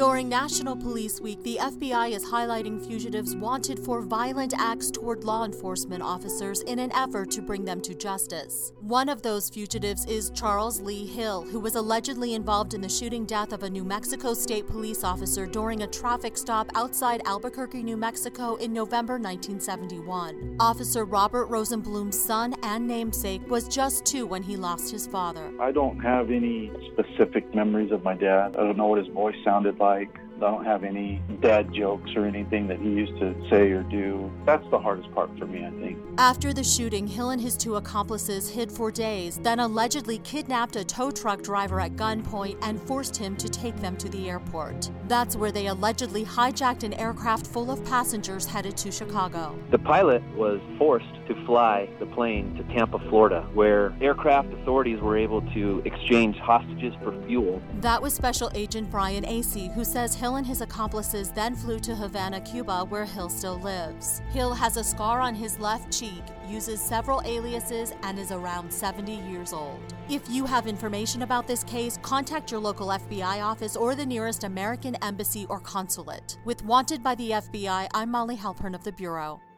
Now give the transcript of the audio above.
During National Police Week, the FBI is highlighting fugitives wanted for violent acts toward law enforcement officers in an effort to bring them to justice. One of those fugitives is Charles Lee Hill, who was allegedly involved in the shooting death of a New Mexico State police officer during a traffic stop outside Albuquerque, New Mexico in November 1971. Officer Robert Rosenblum's son and namesake was just 2 when he lost his father. I don't have any specific memories of my dad. I don't know what his voice sounded like. I don't have any dad jokes or anything that he used to say or do. That's the hardest part for me, I think. After the shooting, Hill and his 2 accomplices hid for days, then allegedly kidnapped a tow truck driver at gunpoint and forced him to take them to the airport. That's where they allegedly hijacked an aircraft full of passengers headed to Chicago. The pilot was forced to fly the plane to Tampa, Florida, where aircraft authorities were able to exchange hostages for fuel. That was Special Agent Brian Acey, who says Hill and his accomplices then flew to Havana, Cuba, where Hill still lives. Hill has a scar on his left cheek, uses several aliases, and is around 70 years old. If you have information about this case, contact your local FBI office or the nearest American embassy or consulate. With Wanted by the FBI, I'm Molly Halpern of the Bureau.